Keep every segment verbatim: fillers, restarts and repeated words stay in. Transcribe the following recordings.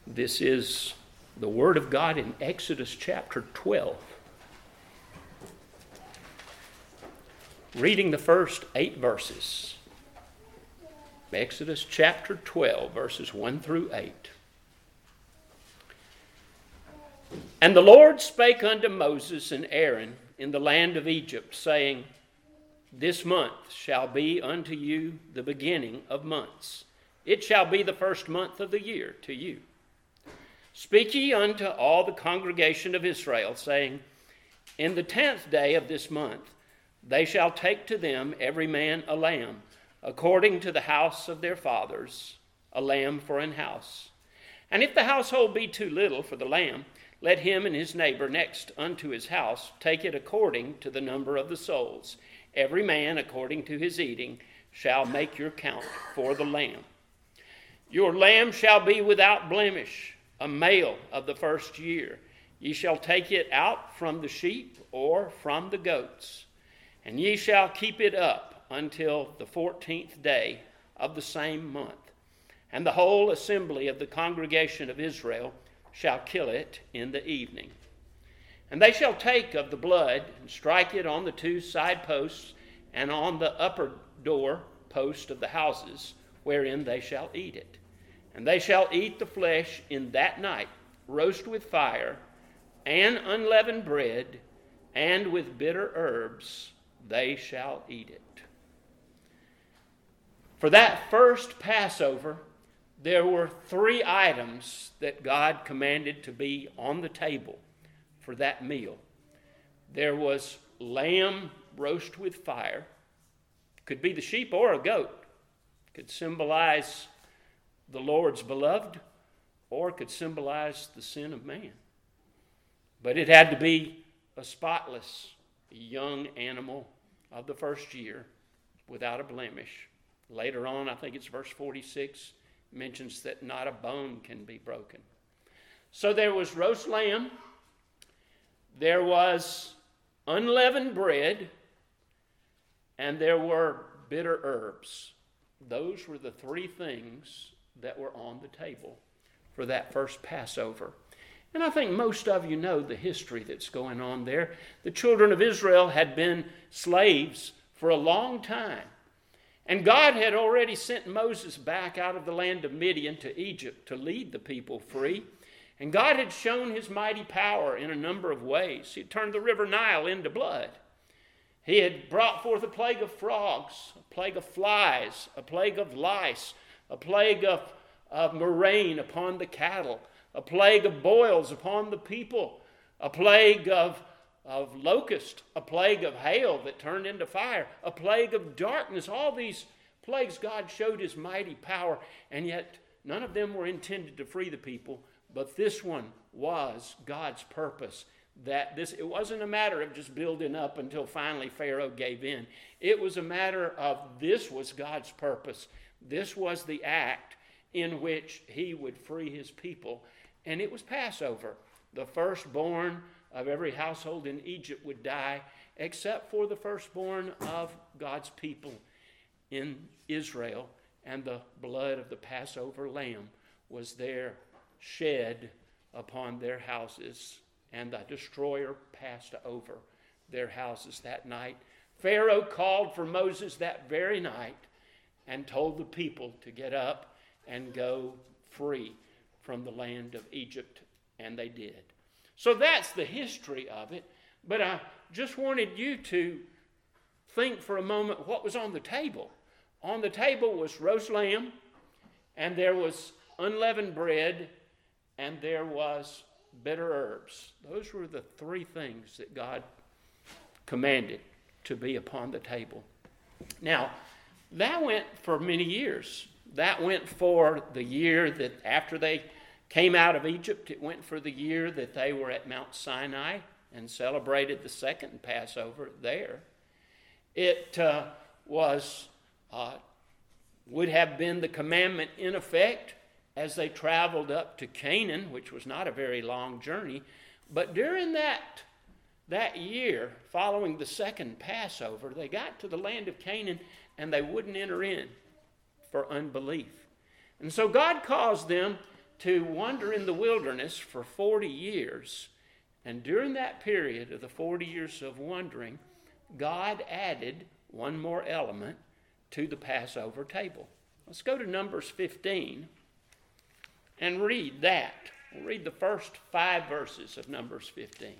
This is the Word of God in Exodus chapter twelve. Reading the first eight verses. Exodus chapter twelve, verses one through eight. And the Lord spake unto Moses and Aaron in the land of Egypt, saying, This month shall be unto you the beginning of months. It shall be the first month of the year to you. Speak ye unto all the congregation of Israel, saying, In the tenth day of this month they shall take to them every man a lamb, according to the house of their fathers, a lamb for an house. And if the household be too little for the lamb, let him and his neighbor next unto his house take it according to the number of the souls. Every man according to his eating shall make your count for the lamb. Your lamb shall be without blemish, a male of the first year. Ye shall take it out from the sheep or from the goats, and ye shall keep it up until the fourteenth day of the same month. And the whole assembly of the congregation of Israel shall kill it in the evening. And they shall take of the blood and strike it on the two side posts and on the upper door post of the houses, wherein they shall eat it. And they shall eat the flesh in that night, roast with fire, and unleavened bread, and with bitter herbs they shall eat it. For that first Passover, there were three items that God commanded to be on the table for that meal. There was lamb roast with fire. Could be the sheep or a goat. Could symbolize the Lord's beloved, or could symbolize the sin of man. But it had to be a spotless, young animal of the first year, without a blemish. Later on, I think it's verse forty-six, mentions that not a bone can be broken. So there was roast lamb, there was unleavened bread, and there were bitter herbs. Those were the three things that were on the table for that first Passover. And I think most of you know the history that's going on there. The children of Israel had been slaves for a long time. And God had already sent Moses back out of the land of Midian to Egypt to lead the people free. And God had shown his mighty power in a number of ways. He had turned the river Nile into blood. He had brought forth a plague of frogs, a plague of flies, a plague of lice, a plague of, of murrain upon the cattle, a plague of boils upon the people, a plague of, of locust, a plague of hail that turned into fire, a plague of darkness. All these plagues, God showed his mighty power, and yet none of them were intended to free the people, but this one was God's purpose. That this, it wasn't a matter of just building up until finally Pharaoh gave in. It was a matter of this was God's purpose. This was the act in which he would free his people. And it was Passover. The firstborn of every household in Egypt would die, except for the firstborn of God's people in Israel. And the blood of the Passover lamb was there shed upon their houses. And the destroyer passed over their houses that night. Pharaoh called for Moses that very night and told the people to get up and go free from the land of Egypt, and they did. So that's the history of it, but I just wanted you to think for a moment what was on the table. On the table was roast lamb, and there was unleavened bread, and there was bitter herbs. Those were the three things that God commanded to be upon the table. Now, that went for many years. That went for the year that after they came out of Egypt. It went for the year that they were at Mount Sinai and celebrated the second Passover there. It uh, was uh, would have been the commandment in effect as they traveled up to Canaan, which was not a very long journey. But during that, that year, following the second Passover, they got to the land of Canaan and they wouldn't enter in for unbelief. And so God caused them to wander in the wilderness for forty years. And during that period of the forty years of wandering, God added one more element to the Passover table. Let's go to Numbers fifteen and read that. We'll read the first five verses of Numbers fifteen.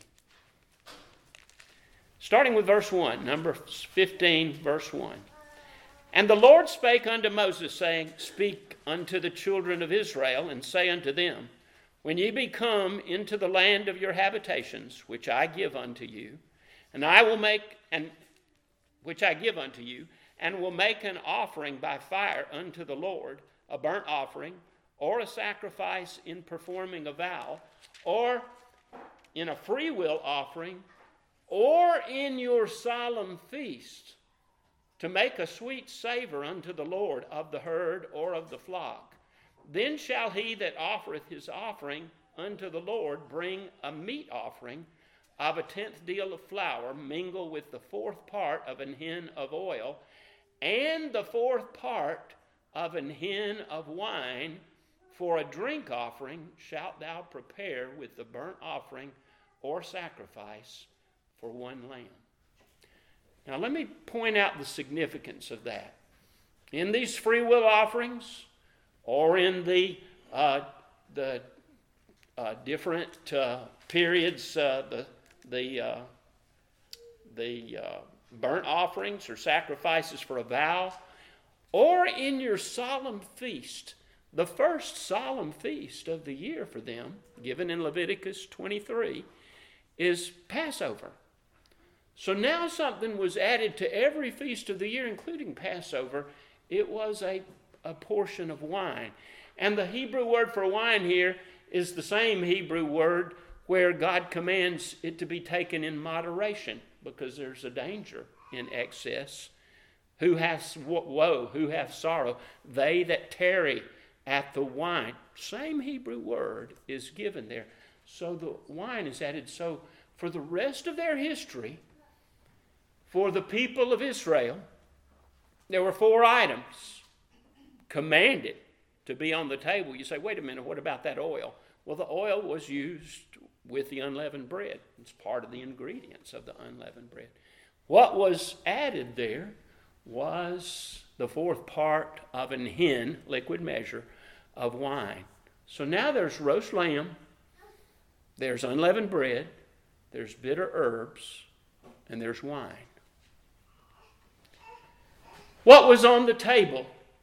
Starting with verse one, Numbers fifteen, verse one. And the Lord spake unto Moses, saying, Speak unto the children of Israel, and say unto them, When ye be come into the land of your habitations, which I give unto you, and I will make, and which I give unto you, and will make an offering by fire unto the Lord, a burnt offering, or a sacrifice in performing a vow, or in a freewill offering, or in your solemn feast, to make a sweet savor unto the Lord of the herd or of the flock. Then shall he that offereth his offering unto the Lord bring a meat offering of a tenth deal of flour, mingle with the fourth part of an hin of oil, and the fourth part of an hin of wine. For a drink offering shalt thou prepare with the burnt offering or sacrifice for one lamb. Now let me point out the significance of that. In these free will offerings, or in the uh, the uh, different uh, periods, uh, the the uh, the uh, burnt offerings or sacrifices for a vow, or in your solemn feast, the first solemn feast of the year for them, given in Leviticus twenty-three, is Passover. So now something was added to every feast of the year, including Passover. It was a, a portion of wine. And the Hebrew word for wine here is the same Hebrew word where God commands it to be taken in moderation, because there's a danger in excess. Who hath woe, who hath sorrow? They that tarry at the wine. Same Hebrew word is given there. So the wine is added. So for the rest of their history, for the people of Israel, there were four items commanded to be on the table. You say, wait a minute, what about that oil? Well, the oil was used with the unleavened bread. It's part of the ingredients of the unleavened bread. What was added there was the fourth part of an hin, liquid measure, of wine. So now there's roast lamb, there's unleavened bread, there's bitter herbs, and there's wine. What was on the table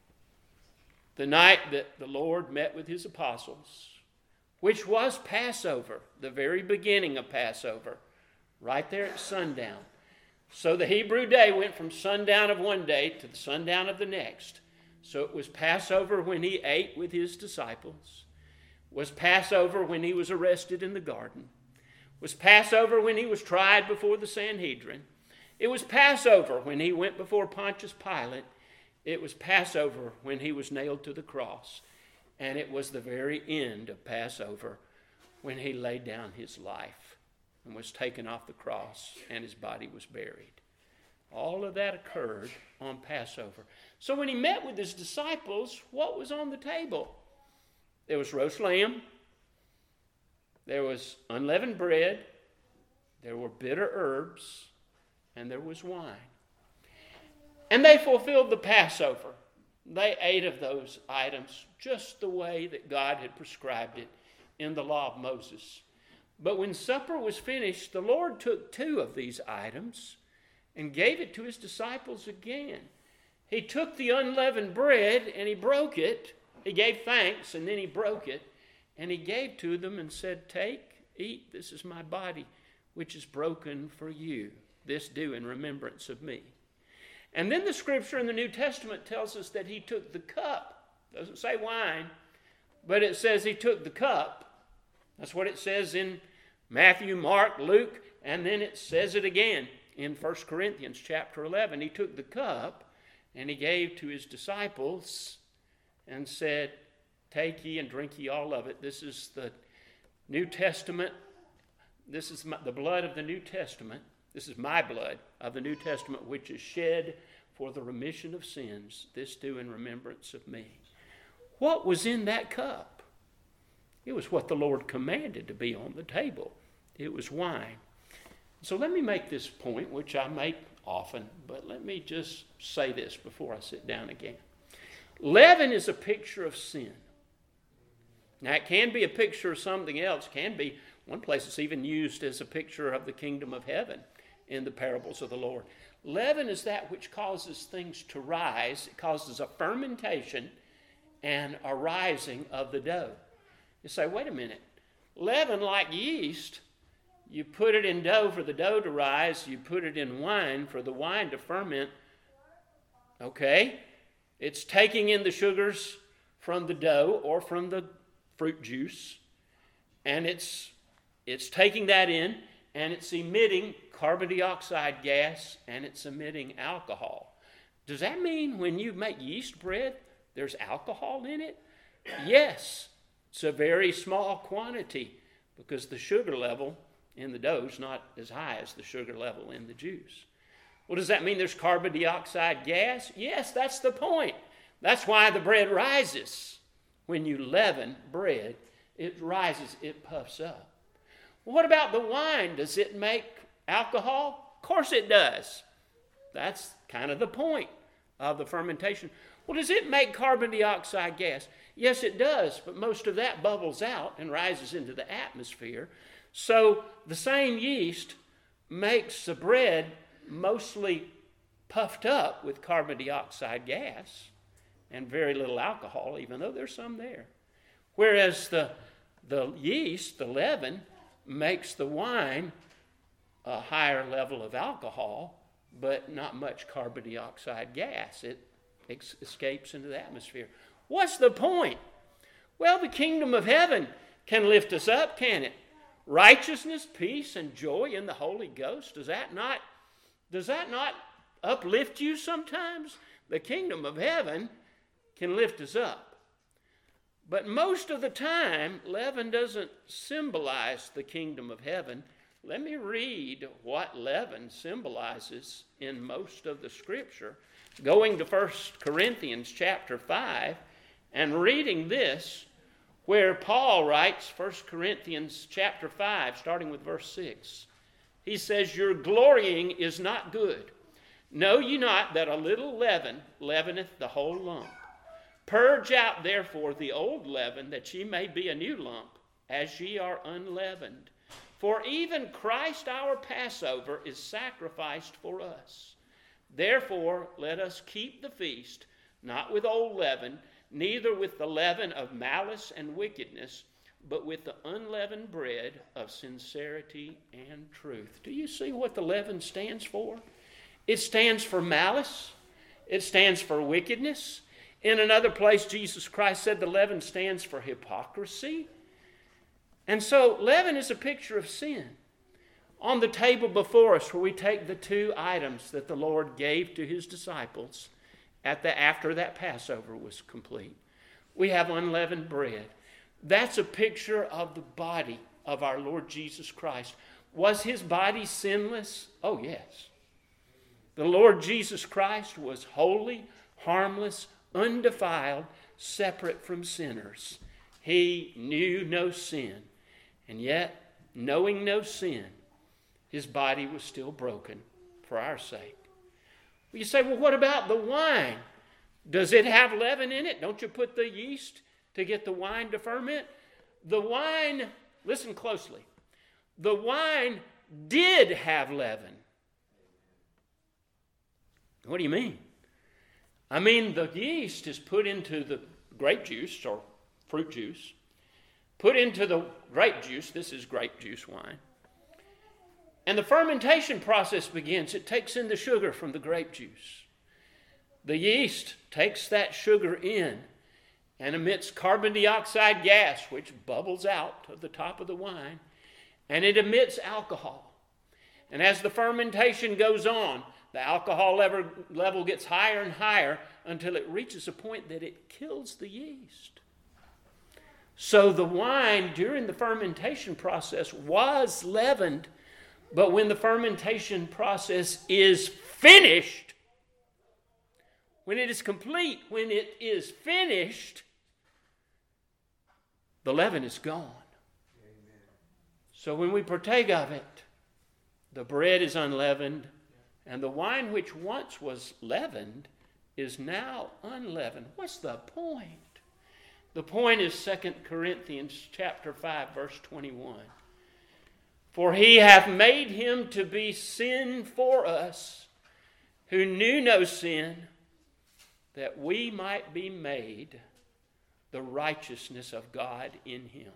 the night that the Lord met with his apostles, which was Passover, the very beginning of Passover, right there at sundown. So the Hebrew day went from sundown of one day to the sundown of the next. So it was Passover when he ate with his disciples, was Passover when he was arrested in the garden, was Passover when he was tried before the Sanhedrin. It was Passover when he went before Pontius Pilate. It was Passover when he was nailed to the cross. And it was the very end of Passover when he laid down his life and was taken off the cross and his body was buried. All of that occurred on Passover. So when he met with his disciples, what was on the table? There was roast lamb. There was unleavened bread. There were bitter herbs. And there was wine. And they fulfilled the Passover. They ate of those items just the way that God had prescribed it in the law of Moses. But when supper was finished, the Lord took two of these items and gave it to his disciples again. He took the unleavened bread and he broke it. He gave thanks and then he broke it. And he gave to them and said, Take, eat, this is my body, which is broken for you. This do in remembrance of me. And then the scripture in the New Testament tells us that he took the cup. It doesn't say wine, but it says he took the cup. That's what it says in Matthew, Mark, Luke, and then it says it again in First Corinthians chapter eleven. He took the cup and he gave to his disciples and said, Take ye and drink ye all of it. This is the New Testament. This is my, the blood of the New Testament. This is my blood of the New Testament, which is shed for the remission of sins. This do in remembrance of me. What was in that cup? It was what the Lord commanded to be on the table. It was wine. So let me make this point, which I make often, but let me just say this before I sit down again. Leaven is a picture of sin. Now, it can be a picture of something else. It can be, one place it's even used as a picture of the kingdom of heaven in the parables of the Lord. Leaven is that which causes things to rise. It causes a fermentation and a rising of the dough. You say, wait a minute. Leaven, like yeast, you put it in dough for the dough to rise. You put it in wine for the wine to ferment. Okay? It's taking in the sugars from the dough or from the fruit juice, and it's it's taking that in, and it's emitting carbon dioxide gas, and it's emitting alcohol. Does that mean when you make yeast bread, there's alcohol in it? Yes. It's a very small quantity because the sugar level in the dough is not as high as the sugar level in the juice. Well, does that mean there's carbon dioxide gas? Yes, that's the point. That's why the bread rises. When you leaven bread, it rises, it puffs up. Well, what about the wine? Does it make alcohol? Of course it does. That's kind of the point of the fermentation. Well, does it make carbon dioxide gas? Yes, it does, but most of that bubbles out and rises into the atmosphere. So the same yeast makes the bread mostly puffed up with carbon dioxide gas and very little alcohol, even though there's some there. Whereas the, the yeast, the leaven, makes the wine a higher level of alcohol, but not much carbon dioxide gas. It ex- escapes into the atmosphere. What's the point? Well, the kingdom of heaven can lift us up, can it? Righteousness, peace, and joy in the Holy Ghost. Does that not, does that not uplift you sometimes? The kingdom of heaven can lift us up. But most of the time, leaven doesn't symbolize the kingdom of heaven. Let me read what leaven symbolizes in most of the scripture. Going to First Corinthians chapter five and reading this, where Paul writes, First Corinthians chapter five, starting with verse six. He says, your glorying is not good. Know ye not that a little leaven leaveneth the whole lump? Purge out therefore the old leaven, that ye may be a new lump, as ye are unleavened. For even Christ our Passover is sacrificed for us. Therefore let us keep the feast, not with old leaven, neither with the leaven of malice and wickedness, but with the unleavened bread of sincerity and truth. Do you see what the leaven stands for? It stands for malice. It stands for wickedness. In another place, Jesus Christ said the leaven stands for hypocrisy. And so leaven is a picture of sin. On the table before us, where we take the two items that the Lord gave to his disciples at the, after that Passover was complete, we have unleavened bread. That's a picture of the body of our Lord Jesus Christ. Was his body sinless? Oh, yes. The Lord Jesus Christ was holy, harmless, undefiled, separate from sinners. He knew no sin. And yet, knowing no sin, his body was still broken for our sake. You say, well, what about the wine? Does it have leaven in it? Don't you put the yeast to get the wine to ferment? The wine, listen closely, the wine did have leaven. What do you mean? I mean, the yeast is put into the grape juice or fruit juice, put into the grape juice. This is grape juice wine. And the fermentation process begins. It takes in the sugar from the grape juice. The yeast takes that sugar in and emits carbon dioxide gas, which bubbles out of the top of the wine, and it emits alcohol. And as the fermentation goes on, the alcohol level, level gets higher and higher until it reaches a point that it kills the yeast. So the wine during the fermentation process was leavened, but when the fermentation process is finished, when it is complete, when it is finished, the leaven is gone. Amen. So when we partake of it, the bread is unleavened, and the wine which once was leavened is now unleavened. What's the point? The point is Second Corinthians chapter five, verse twenty-one. For he hath made him to be sin for us, who knew no sin, that we might be made the righteousness of God in him.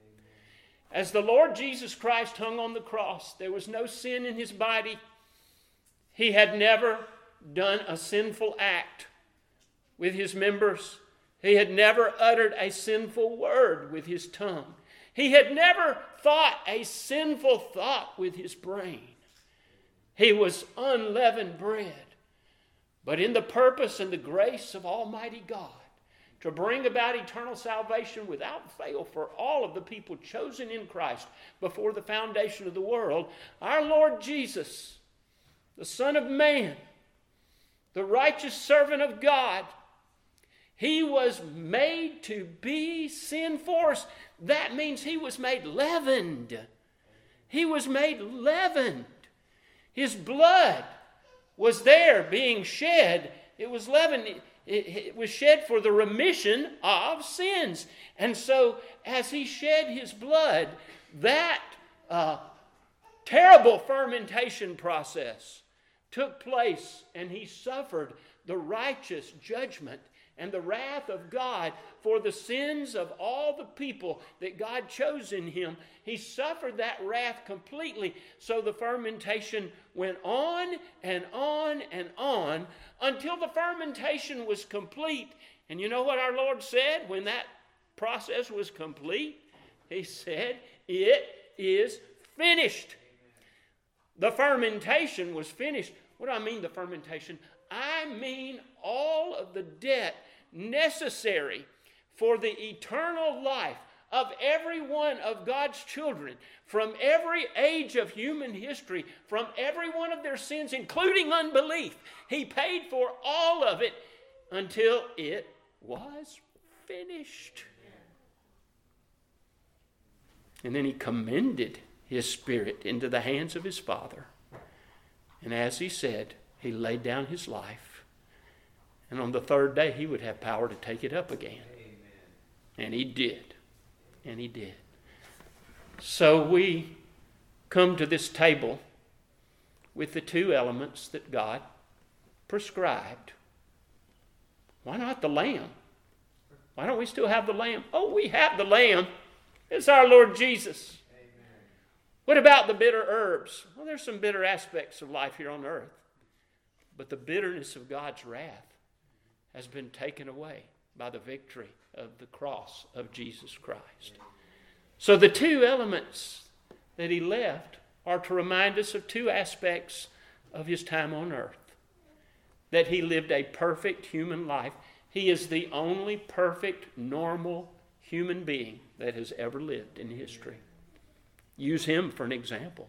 As the Lord Jesus Christ hung on the cross, there was no sin in his body. He had never done a sinful act with his members. He had never uttered a sinful word with his tongue. He had never thought a sinful thought with his brain. He was unleavened bread. But in the purpose and the grace of Almighty God, to bring about eternal salvation without fail for all of the people chosen in Christ before the foundation of the world, our Lord Jesus, the Son of Man, the righteous servant of God, he was made to be sin for us. That means he was made leavened. He was made leavened. His blood was there being shed. It was leavened. It, it was shed for the remission of sins. And so as he shed his blood, that uh, terrible fermentation process took place, and he suffered the righteous judgment and the wrath of God for the sins of all the people that God chose in him. He suffered that wrath completely. So the fermentation went on and on and on until the fermentation was complete. And you know what our Lord said when that process was complete? He said, "It is finished." The fermentation was finished. What do I mean, the fermentation? I mean all of the debt necessary for the eternal life of every one of God's children from every age of human history, from every one of their sins, including unbelief. He paid for all of it until it was finished. And then he commended his spirit into the hands of his Father. And as he said, he laid down his life. And on the third day, he would have power to take it up again. Amen. And he did. And he did. So we come to this table with the two elements that God prescribed. Why not the lamb? Why don't we still have the lamb? Oh, we have the lamb. It's our Lord Jesus. Amen. What about the bitter herbs? Well, there's some bitter aspects of life here on earth. But the bitterness of God's wrath has been taken away by the victory of the cross of Jesus Christ. So the two elements that he left are to remind us of two aspects of his time on earth. That he lived a perfect human life. He is the only perfect, normal human being that has ever lived in history. Use him for an example.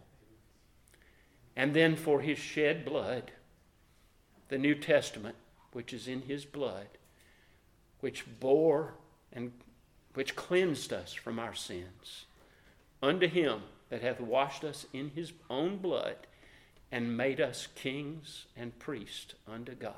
And then for his shed blood, the New Testament, which is in his blood, which bore and which cleansed us from our sins. Unto him that hath washed us in his own blood and made us kings and priests unto God.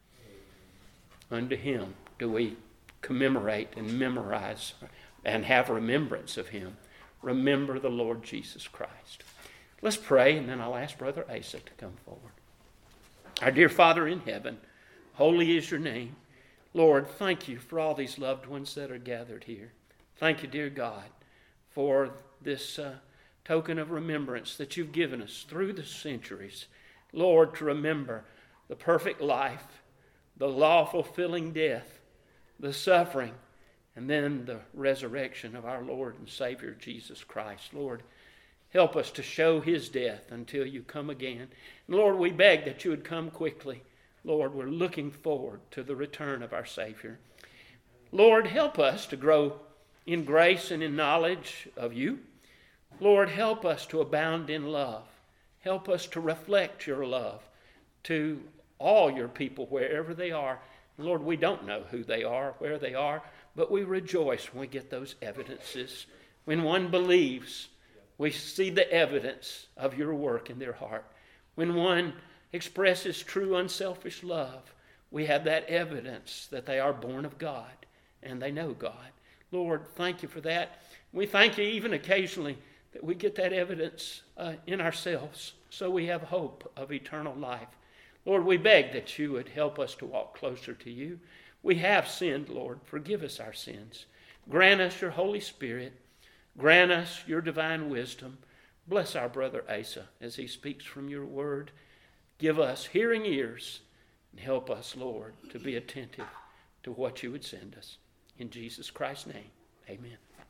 Unto him do we commemorate and memorize and have remembrance of him. Remember the Lord Jesus Christ. Let's pray, and then I'll ask Brother Asa to come forward. Our dear Father in heaven, holy is your name. Lord, thank you for all these loved ones that are gathered here. Thank you, dear God, for this uh, token of remembrance that you've given us through the centuries. Lord, to remember the perfect life, the law-fulfilling death, the suffering, and then the resurrection of our Lord and Savior Jesus Christ. Lord, help us to show his death until you come again. And Lord, we beg that you would come quickly. Lord, we're looking forward to the return of our Savior. Lord, help us to grow in grace and in knowledge of you. Lord, help us to abound in love. Help us to reflect your love to all your people wherever they are. Lord, we don't know who they are, where they are, But we rejoice when we get those evidences. When one believes, we see the evidence of your work in their heart. When one expresses true unselfish love, we have that evidence that they are born of God and they know God. Lord, thank you for that. We thank you even occasionally that we get that evidence uh, in ourselves, so we have hope of eternal life. Lord, we beg that you would help us to walk closer to you. We have sinned, Lord. Forgive us our sins. Grant us your Holy Spirit. Grant us your divine wisdom. Bless our brother Asa as he speaks from your word. Give us hearing ears and help us, Lord, to be attentive to what you would send us. In Jesus Christ's name, amen.